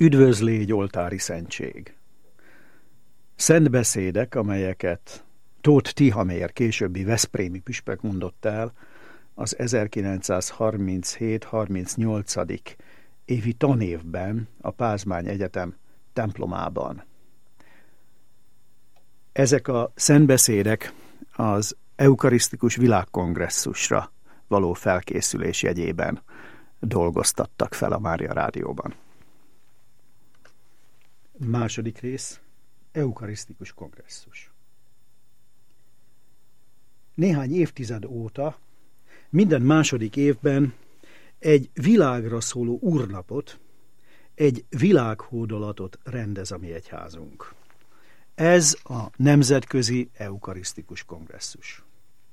Üdvözlégy oltári szentség! Szent beszédek, amelyeket Tóth Tihamér későbbi veszprémi püspök mondott el az 1937-38. évi tanévben a Pázmány Egyetem templomában. Ezek a szentbeszédek az eukarisztikus világkongresszusra való felkészülés jegyében dolgoztattak fel a Mária Rádióban. Második rész, eukarisztikus kongresszus. Néhány évtized óta minden második évben egy világra szóló úrnapot, egy világhódolatot rendez a mi egyházunk. Ez a Nemzetközi Eukarisztikus Kongresszus.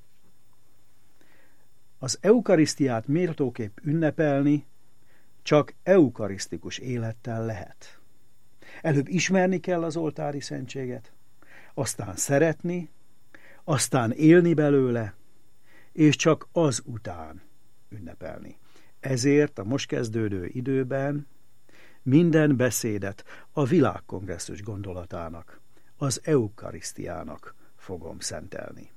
Az eukarisztiát méltóképp ünnepelni csak eukarisztikus élettel lehet. Előbb ismerni kell az oltári szentséget, aztán szeretni, aztán élni belőle, és csak azután ünnepelni. Ezért a most kezdődő időben minden beszédet a világkongresszus gondolatának, az eukarisztiának fogom szentelni.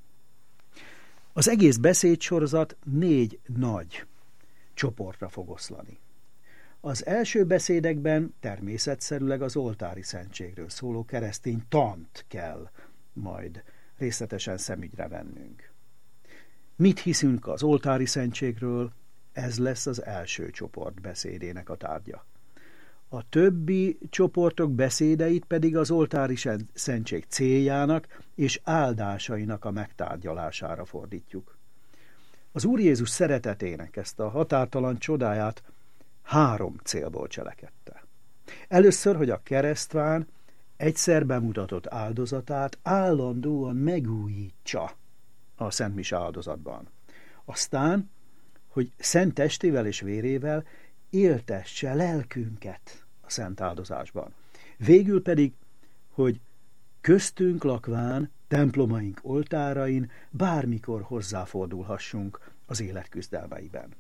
Az egész beszédsorozat 4 nagy csoportra fog oszlani. Az első beszédekben természetszerűleg az oltári szentségről szóló keresztény tant kell majd részletesen szemügyre vennünk. Mit hiszünk az oltári szentségről? Ez lesz az első csoport beszédének a tárgya. A többi csoportok beszédeit pedig az oltári szentség céljának és áldásainak a megtárgyalására fordítjuk. Az Úr Jézus szeretetének ezt a határtalan csodáját 3 célból cselekedte. Először, hogy a keresztván egyszer bemutatott áldozatát állandóan megújítsa a Szent Mise áldozatban. Aztán, hogy szent testével és vérével éltesse lelkünket a szent áldozásban. Végül pedig, hogy köztünk lakván, templomaink oltárain bármikor hozzáfordulhassunk az élet küzdelmeiben.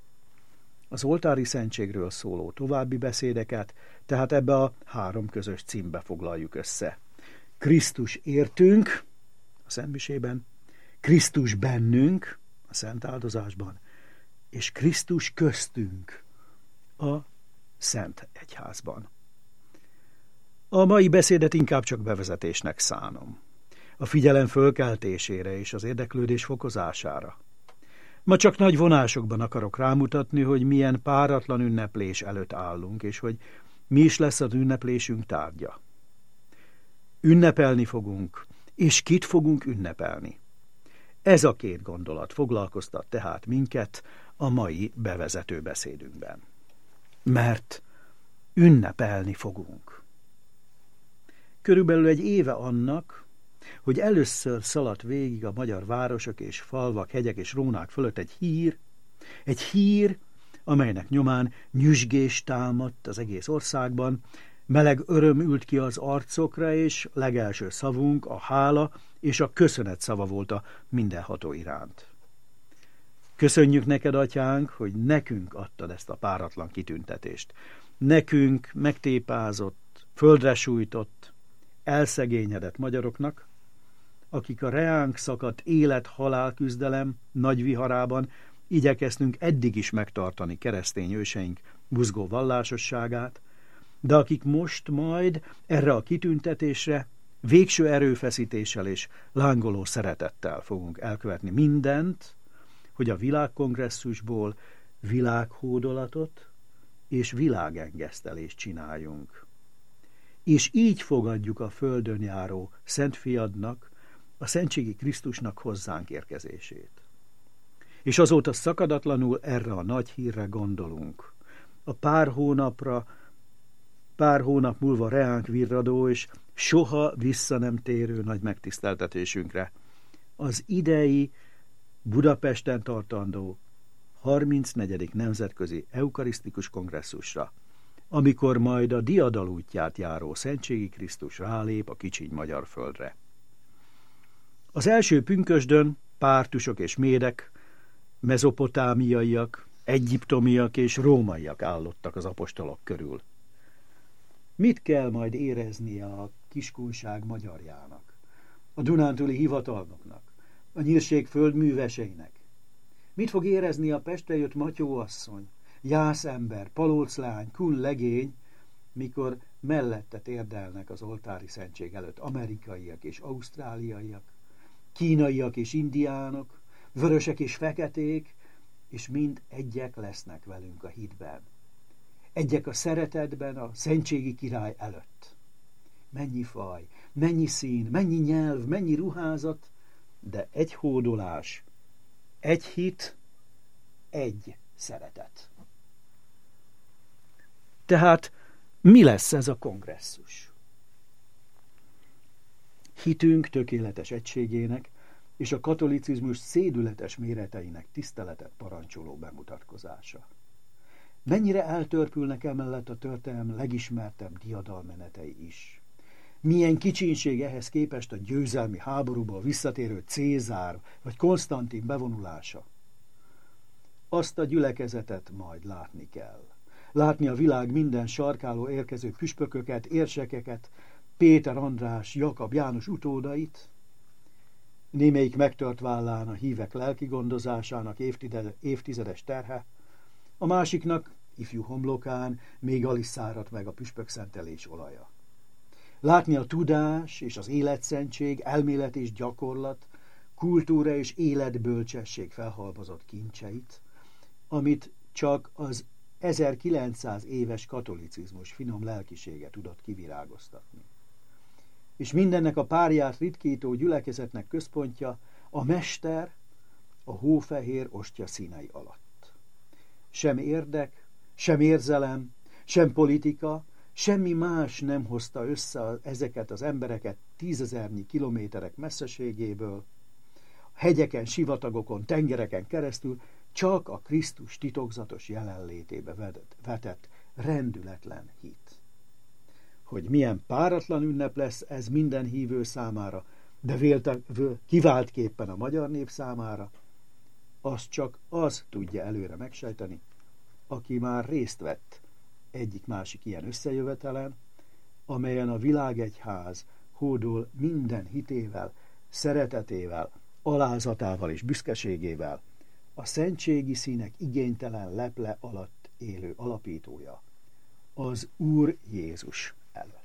Az oltári szentségről szóló további beszédeket tehát ebbe a 3 közös címbe foglaljuk össze. Krisztus értünk a szentmisében, Krisztus bennünk a szent áldozásban, és Krisztus köztünk a szent egyházban. A mai beszédet inkább csak bevezetésnek szánom, a figyelem fölkeltésére és az érdeklődés fokozására. Ma csak nagy vonásokban akarok rámutatni, hogy milyen páratlan ünneplés előtt állunk, és hogy mi is lesz az ünneplésünk tárgya. Ünnepelni fogunk, és kit fogunk ünnepelni. Ez a 2 gondolat foglalkoztat tehát minket a mai bevezető beszédünkben. Mert ünnepelni fogunk. Körülbelül egy éve annak, hogy először szaladt végig a magyar városok és falvak, hegyek és rónák fölött egy hír, amelynek nyomán nyüzsgés támadt az egész országban, meleg öröm ült ki az arcokra, és legelső szavunk a hála és a köszönet szava volt a mindenható iránt. Köszönjük neked, atyánk, hogy nekünk adtad ezt a páratlan kitüntetést. Nekünk megtépázott, földre sújtott, elszegényedett magyaroknak, akik a reánk szakadt élet-halál küzdelem nagy viharában igyekeztünk eddig is megtartani keresztény őseink buzgó vallásosságát, de akik most majd erre a kitüntetésre végső erőfeszítéssel és lángoló szeretettel fogunk elkövetni mindent, hogy a világkongresszusból világhódolatot és világengesztelést csináljunk. És így fogadjuk a földön járó Szent Fiadnak, a Szentségi Krisztusnak hozzánk érkezését. És azóta szakadatlanul erre a nagy hírre gondolunk. A pár hónap múlva reánk virradó és soha vissza nem térő nagy megtiszteltetésünkre. Az idei Budapesten tartandó 34. Nemzetközi Eukarisztikus Kongresszusra, amikor majd a diadal útját járó Szentségi Krisztus rálép a kicsiny magyar földre. Az első pünkösdön pártusok és médek, mezopotámiaiak, egyiptomiak és rómaiak állottak az apostolok körül. Mit kell majd éreznie a kiskunság magyarjának, a dunántúli hivatalnoknak, a nyírség földműveseinek? Mit fog érezni a Pestre jött Matyó asszony, Jász ember, Palóc lány, Kun legény, mikor mellette térdelnek az oltári szentség előtt amerikaiak és ausztráliaiak, kínaiak és indiánok, vörösek és feketék, és mind egyek lesznek velünk a hitben. Egyek a szeretetben a szentségi király előtt. Mennyi faj, mennyi szín, mennyi nyelv, mennyi ruházat, de egy hódolás, egy hit, egy szeretet. Tehát mi lesz ez a kongresszus? Hitünk tökéletes egységének és a katolicizmus szédületes méreteinek tiszteletet parancsoló bemutatkozása. Mennyire eltörpülnek emellett a történelem legismertebb diadalmenetei is. Milyen kicsinség ehhez képest a győzelmi háborúból visszatérő Cézár vagy Konstantin bevonulása. Azt a gyülekezetet majd látni kell. Látni a világ minden sarkáló érkező püspököket, érsekeket, Péter, András, Jakab, János utódait, némelyik megtört vállán a hívek lelki gondozásának évtizedes terhe, a másiknak, ifjú homlokán, még alig száradt meg a püspökszentelés olaja. Látni a tudás és az életszentség, elmélet és gyakorlat, kultúra és életbölcsesség felhalmozott kincseit, amit csak az 1900 éves katolicizmus finom lelkisége tudott kivirágoztatni. És mindennek a párját ritkító gyülekezetnek központja a mester a hófehér ostya színei alatt. Sem érdek, sem érzelem, sem politika, semmi más nem hozta össze ezeket az embereket 10 000 kilométerek messzeségéből, hegyeken, sivatagokon, tengereken keresztül, csak a Krisztus titokzatos jelenlétébe vetett rendületlen hit. Hogy milyen páratlan ünnep lesz ez minden hívő számára, de kiváltképpen a magyar nép számára, azt csak az tudja előre megsejteni, aki már részt vett egyik-másik ilyen összejövetelen, amelyen a világegyház hódol minden hitével, szeretetével, alázatával és büszkeségével, a szentségi színek igénytelen leple alatt élő alapítója, az Úr Jézus előtt.